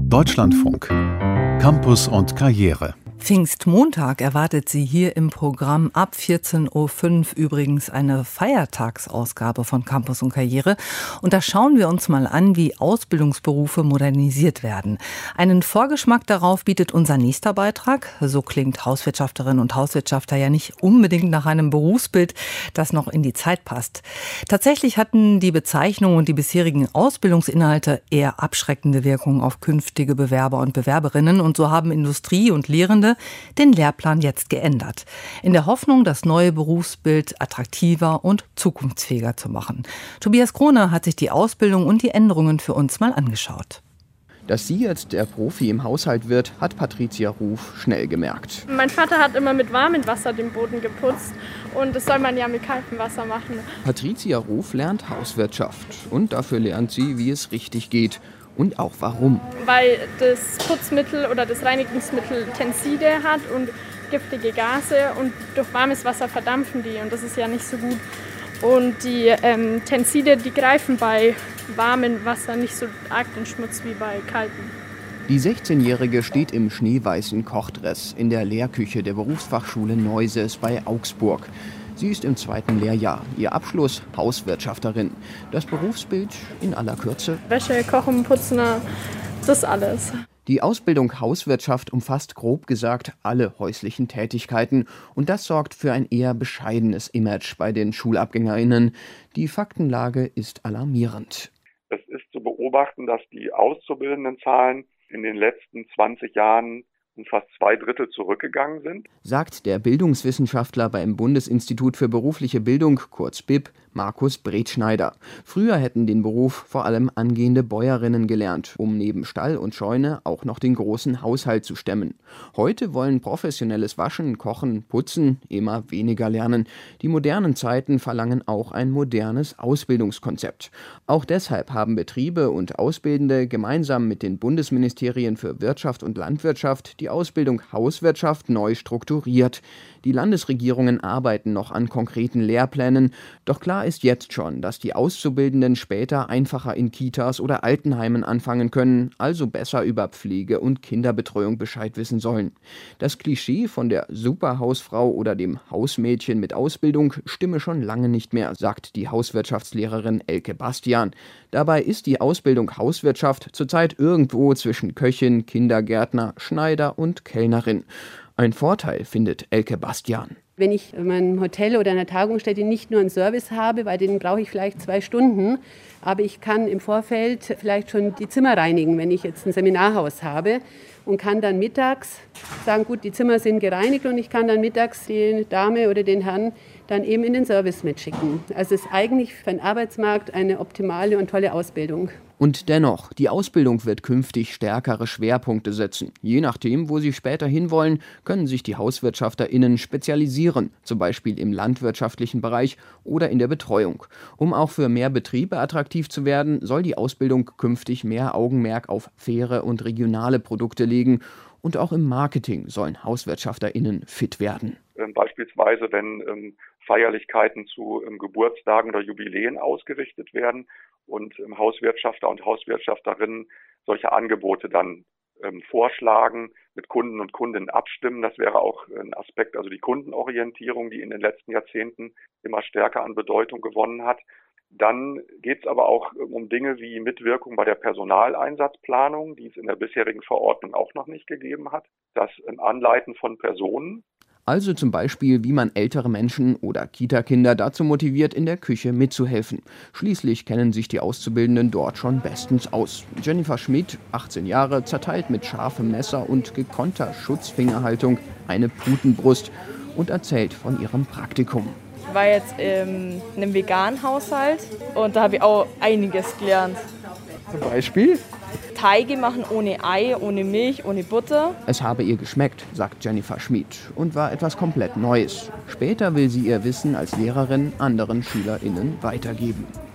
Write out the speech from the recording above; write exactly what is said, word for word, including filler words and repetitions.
Deutschlandfunk. Campus und Karriere. Pfingstmontag erwartet Sie hier im Programm ab vierzehn Uhr fünf übrigens eine Feiertagsausgabe von Campus und Karriere. Und da schauen wir uns mal an, wie Ausbildungsberufe modernisiert werden. Einen Vorgeschmack darauf bietet unser nächster Beitrag. So klingt Hauswirtschafterinnen und Hauswirtschafter ja nicht unbedingt nach einem Berufsbild, das noch in die Zeit passt. Tatsächlich hatten die Bezeichnungen und die bisherigen Ausbildungsinhalte eher abschreckende Wirkungen auf künftige Bewerber und Bewerberinnen. Und so haben Industrie und Lehrende den Lehrplan jetzt geändert. In der Hoffnung, das neue Berufsbild attraktiver und zukunftsfähiger zu machen. Tobias Krone hat sich die Ausbildung und die Änderungen für uns mal angeschaut. Dass sie jetzt der Profi im Haushalt wird, hat Patricia Ruf schnell gemerkt. Mein Vater hat immer mit warmem Wasser den Boden geputzt und das soll man ja mit kaltem Wasser machen. Patricia Ruf lernt Hauswirtschaft und dafür lernt sie, wie es richtig geht. Und auch warum. Weil das Putzmittel oder das Reinigungsmittel Tenside hat und giftige Gase und durch warmes Wasser verdampfen die und das ist ja nicht so gut. Und die ähm, Tenside, die greifen bei warmem Wasser nicht so arg den Schmutz wie bei kaltem. Die sechzehnjährige steht im schneeweißen Kochdress in der Lehrküche der Berufsfachschule Neuses bei Augsburg. Sie ist im zweiten Lehrjahr. Ihr Abschluss Hauswirtschafterin. Das Berufsbild in aller Kürze: Wäsche, Kochen, Putzen, das alles. Die Ausbildung Hauswirtschaft umfasst grob gesagt alle häuslichen Tätigkeiten. Und das sorgt für ein eher bescheidenes Image bei den SchulabgängerInnen. Die Faktenlage ist alarmierend. Es ist zu beobachten, dass die Auszubildendenzahlen in den letzten zwanzig Jahren um fast zwei Drittel zurückgegangen sind, sagt der Bildungswissenschaftler beim Bundesinstitut für berufliche Bildung, kurz B I B, Markus Bretschneider. Früher hätten den Beruf vor allem angehende Bäuerinnen gelernt, um neben Stall und Scheune auch noch den großen Haushalt zu stemmen. Heute wollen professionelles Waschen, Kochen, Putzen immer weniger lernen. Die modernen Zeiten verlangen auch ein modernes Ausbildungskonzept. Auch deshalb haben Betriebe und Ausbildende gemeinsam mit den Bundesministerien für Wirtschaft und Landwirtschaft die Ausbildung Hauswirtschaft neu strukturiert. Die Landesregierungen arbeiten noch an konkreten Lehrplänen. Doch klar ist jetzt schon, dass die Auszubildenden später einfacher in Kitas oder Altenheimen anfangen können, also besser über Pflege und Kinderbetreuung Bescheid wissen sollen. Das Klischee von der Superhausfrau oder dem Hausmädchen mit Ausbildung stimme schon lange nicht mehr, sagt die Hauswirtschaftslehrerin Elke Bastian. Dabei ist die Ausbildung Hauswirtschaft zurzeit irgendwo zwischen Köchin, Kindergärtner, Schneider und Kellnerin. Ein Vorteil findet Elke Bastian. Wenn ich in meinem Hotel oder einer Tagungsstätte nicht nur einen Service habe, weil den brauche ich vielleicht zwei Stunden, aber ich kann im Vorfeld vielleicht schon die Zimmer reinigen, wenn ich jetzt ein Seminarhaus habe, und kann dann mittags sagen, gut, die Zimmer sind gereinigt, und ich kann dann mittags die Dame oder den Herrn dann eben in den Service mitschicken. Also es ist eigentlich für den Arbeitsmarkt eine optimale und tolle Ausbildung. Und dennoch, die Ausbildung wird künftig stärkere Schwerpunkte setzen. Je nachdem, wo sie später hinwollen, können sich die HauswirtschafterInnen spezialisieren, zum Beispiel im landwirtschaftlichen Bereich oder in der Betreuung. Um auch für mehr Betriebe attraktiv zu werden, soll die Ausbildung künftig mehr Augenmerk auf faire und regionale Produkte legen. Und auch im Marketing sollen HauswirtschafterInnen fit werden. Ähm, beispielsweise, wenn ähm, Feierlichkeiten zu ähm, Geburtstagen oder Jubiläen ausgerichtet werden und ähm, Hauswirtschafter und Hauswirtschafterinnen solche Angebote dann ähm, vorschlagen, mit Kunden und Kundinnen abstimmen. Das wäre auch ein Aspekt, also die Kundenorientierung, die in den letzten Jahrzehnten immer stärker an Bedeutung gewonnen hat. Dann geht es aber auch um Dinge wie Mitwirkung bei der Personaleinsatzplanung, die es in der bisherigen Verordnung auch noch nicht gegeben hat. Das Anleiten von Personen. Also zum Beispiel, wie man ältere Menschen oder Kita-Kinder dazu motiviert, in der Küche mitzuhelfen. Schließlich kennen sich die Auszubildenden dort schon bestens aus. Jennifer Schmid, achtzehn Jahre, zerteilt mit scharfem Messer und gekonnter Schutzfingerhaltung eine Putenbrust und erzählt von ihrem Praktikum. Ich war jetzt in einem veganen Haushalt und da habe ich auch einiges gelernt. Zum Beispiel? Teige machen ohne Ei, ohne Milch, ohne Butter. Es habe ihr geschmeckt, sagt Jennifer Schmid, und war etwas komplett Neues. Später will sie ihr Wissen als Lehrerin anderen SchülerInnen weitergeben.